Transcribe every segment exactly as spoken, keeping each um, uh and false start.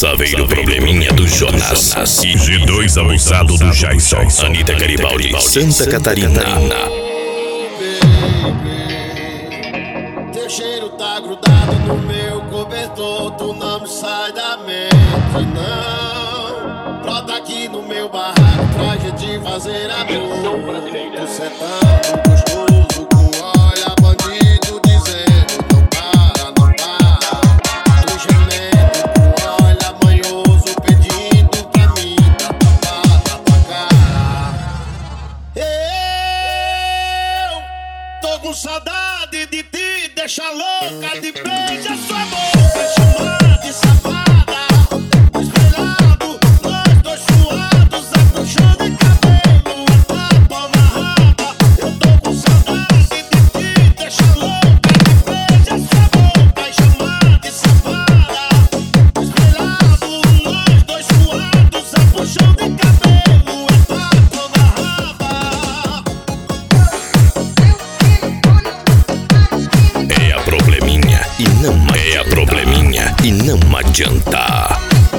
Saveiro Probleminha do Jonas. G dois abusado do Jason. Anitta Garibaldi, Santa Catarina. Teu cheiro tá grudado no meu cobertor, tu não me sai da mente, não. Brota aqui no meu barraco pra gente fazer amor. Tu sentando gostoso com olha bandido dizendo não para, não para. Tu gemendo com olha manhoso pedindo pra mim dar tapada pra cara. Eu tô com saudade de ti, deixa louca de beija sua boca, chamar de safada. Espelhado, nós dois suados, afrouxando de cabelo, tapa na raba. Eu tô com saudade de ti, deixa louca de beija sua boca, chamar de safada. Espelhado, nós dois suados, afrouxando de cabelo, tapa na raba. É a probleminha e não é a probleminha e não adianta.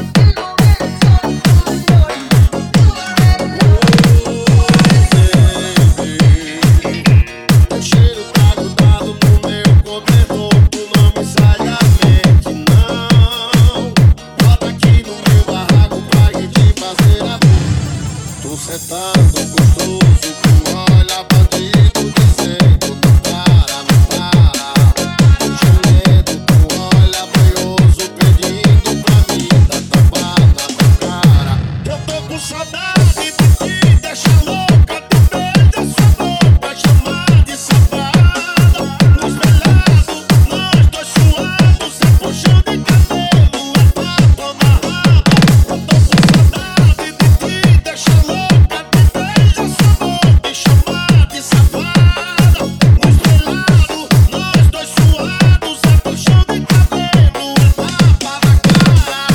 Teu cheiro tá grudado no meu cobertor, tu não me sai da mente, não. Bota aqui no meu barraco pra gente fazer amor. Tu sentando gostoso com olha bandido dizendo não para, não para. Tu gemendo com olha manhoso pedindo pra mim dar tapada na cara. Eu tô com saudade de ti, deixa louca de beija sua boca, chamar de safada. No espelhado, nós dois suados, se puxando de cabelo, tapa na raba. Eu tô com saudade de ti, deixa louca de beija sua boca e chamar de safada. No espelhado, nós dois suados, se puxando de cabelo, tapa na cara.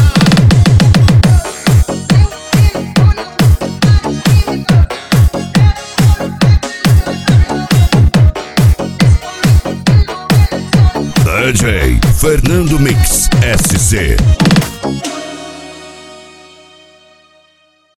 D J Fernando Mix S C.